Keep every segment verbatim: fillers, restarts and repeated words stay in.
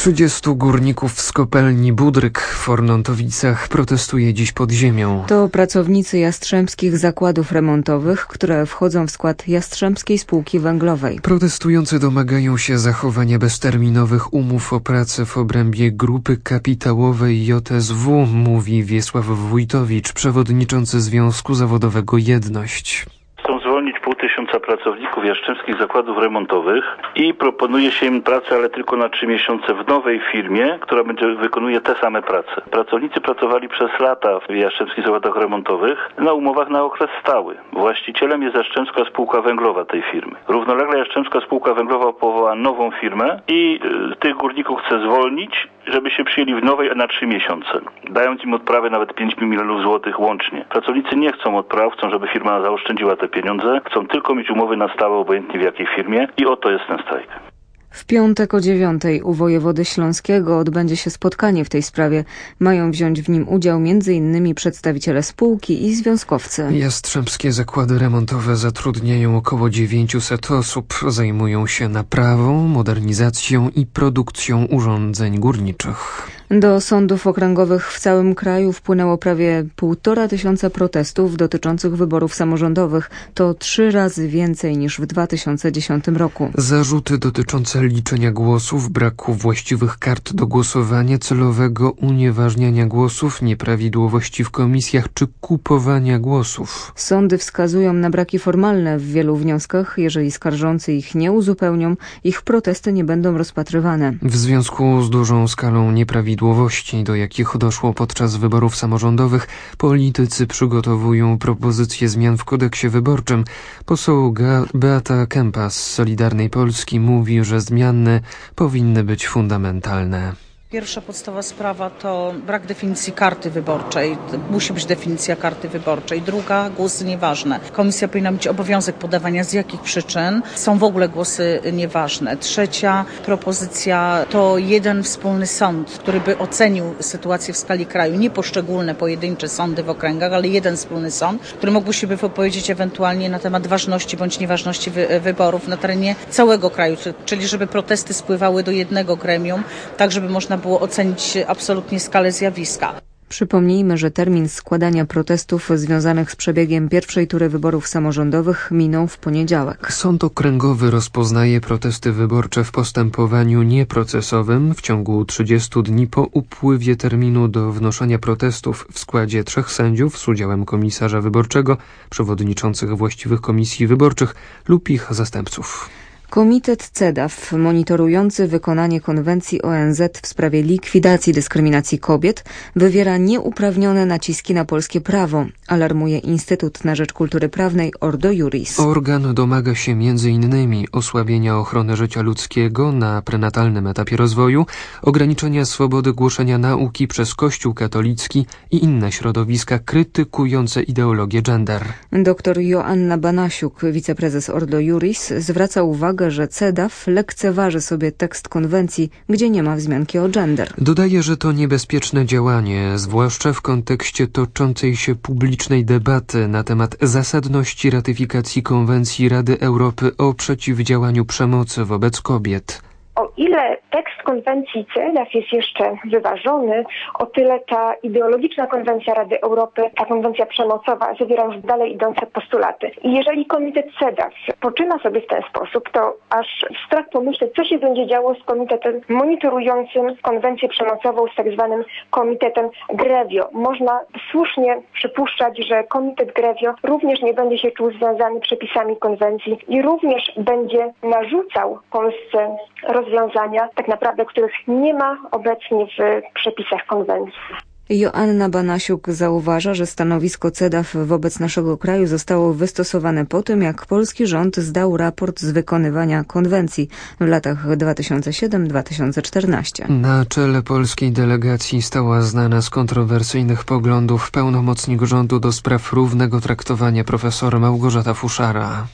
trzydziestu górników z kopalni Budryk w Ornontowicach protestuje dziś pod ziemią. To pracownicy Jastrzębskich Zakładów Remontowych, które wchodzą w skład Jastrzębskiej Spółki Węglowej. Protestujący domagają się zachowania bezterminowych umów o pracę w obrębie grupy kapitałowej J S W, mówi Wiesław Wójtowicz, przewodniczący Związku Zawodowego Jedność. Chcą zwolnić pół tysiąca pracowników Jastrzębskich Zakładów Remontowych i proponuje się im pracę, ale tylko na trzy miesiące w nowej firmie, która będzie wykonuje te same prace. Pracownicy pracowali przez lata w Jastrzębskich Zakładach Remontowych na umowach na okres stały. Właścicielem jest Jastrzębska Spółka Węglowa tej firmy. Równolegle Jastrzębska Spółka Węglowa powołała nową firmę i y, tych górników chce zwolnić, żeby się przyjęli w nowej na trzy miesiące, dając im odprawę nawet pięć milionów złotych łącznie. Pracownicy nie chcą odpraw, chcą, żeby firma zaoszczędziła te pieniądze, chcą tylko mieć umowy na stałe, obojętnie w jakiej firmie i oto jest ten strajk. W piątek o dziewiątej u wojewody śląskiego odbędzie się spotkanie w tej sprawie. Mają wziąć w nim udział między innymi przedstawiciele spółki i związkowcy. Jastrzębskie zakłady remontowe zatrudniają około dziewięćset osób. Zajmują się naprawą, modernizacją i produkcją urządzeń górniczych. Do sądów okręgowych w całym kraju wpłynęło prawie półtora tysiąca protestów dotyczących wyborów samorządowych. To trzy razy więcej niż w dwa tysiące dziesiątym roku. Zarzuty dotyczące liczenia głosów, braku właściwych kart do głosowania, celowego unieważniania głosów, nieprawidłowości w komisjach czy kupowania głosów. Sądy wskazują na braki formalne w wielu wnioskach. Jeżeli skarżący ich nie uzupełnią, ich protesty nie będą rozpatrywane. W związku z dużą skalą nieprawidłowości, do jakich doszło podczas wyborów samorządowych, politycy przygotowują propozycje zmian w kodeksie wyborczym. Poseł Beata Kępa z Solidarnej Polski mówi, że zmiany powinny być fundamentalne. Pierwsza podstawowa sprawa to brak definicji karty wyborczej. Musi być definicja karty wyborczej. Druga, głosy nieważne. Komisja powinna mieć obowiązek podawania z jakich przyczyn są w ogóle głosy nieważne. Trzecia propozycja to jeden wspólny sąd, który by ocenił sytuację w skali kraju. Nie poszczególne pojedyncze sądy w okręgach, ale jeden wspólny sąd, który mógłby się wypowiedzieć ewentualnie na temat ważności bądź nieważności wy- wyborów na terenie całego kraju. Czyli żeby protesty spływały do jednego gremium, tak żeby można było ocenić absolutnie skalę zjawiska. Przypomnijmy, że termin składania protestów związanych z przebiegiem pierwszej tury wyborów samorządowych minął w poniedziałek. Sąd okręgowy rozpoznaje protesty wyborcze w postępowaniu nieprocesowym w ciągu trzydziestu dni po upływie terminu do wnoszenia protestów w składzie trzech sędziów z udziałem komisarza wyborczego, przewodniczących właściwych komisji wyborczych lub ich zastępców. Komitet CEDAW, monitorujący wykonanie konwencji O N Z w sprawie likwidacji dyskryminacji kobiet, wywiera nieuprawnione naciski na polskie prawo, alarmuje Instytut na Rzecz Kultury Prawnej Ordo Iuris. Organ domaga się między innymi osłabienia ochrony życia ludzkiego na prenatalnym etapie rozwoju, ograniczenia swobody głoszenia nauki przez Kościół katolicki i inne środowiska krytykujące ideologię gender. Doktor Joanna Banasiuk, wiceprezes Ordo Iuris, zwraca uwagę, że CEDAW lekceważy sobie tekst konwencji, gdzie nie ma wzmianki o gender. Dodaje, że to niebezpieczne działanie, zwłaszcza w kontekście toczącej się publicznej debaty na temat zasadności ratyfikacji konwencji Rady Europy o przeciwdziałaniu przemocy wobec kobiet. O ile tekst konwencji CEDAW jest jeszcze wyważony, o tyle ta ideologiczna konwencja Rady Europy, ta konwencja przemocowa, zawiera już dalej idące postulaty. I jeżeli komitet CEDAW poczyna sobie w ten sposób, to aż strach pomyśleć, co się będzie działo z komitetem monitorującym konwencję przemocową, z tak zwanym komitetem GREVIO. Można słusznie przypuszczać, że komitet GREVIO również nie będzie się czuł związany przepisami konwencji i również będzie narzucał Polsce rozwiązania, tak naprawdę, których nie ma obecnie w przepisach konwencji. Joanna Banasiuk zauważa, że stanowisko CEDAW wobec naszego kraju zostało wystosowane po tym, jak polski rząd zdał raport z wykonywania konwencji w latach dwa tysiące siódmym do dwa tysiące czternastego. Na czele polskiej delegacji stała znana z kontrowersyjnych poglądów pełnomocnik rządu do spraw równego traktowania profesor Małgorzata Fuszara.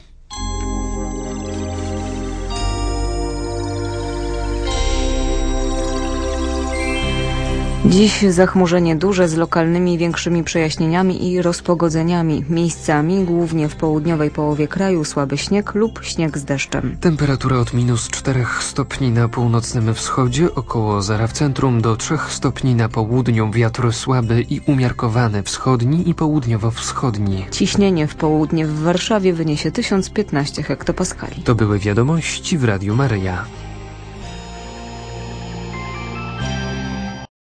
Dziś zachmurzenie duże z lokalnymi większymi przejaśnieniami i rozpogodzeniami. Miejscami, głównie w południowej połowie kraju, słaby śnieg lub śnieg z deszczem. Temperatura od minus czterech stopni na północnym wschodzie, około zera w centrum, do trzech stopni na południu. Wiatr słaby i umiarkowany, wschodni i południowo-wschodni. Ciśnienie w południe w Warszawie wyniesie tysiąc piętnaście hektopaskali. To były wiadomości w Radiu Maryja.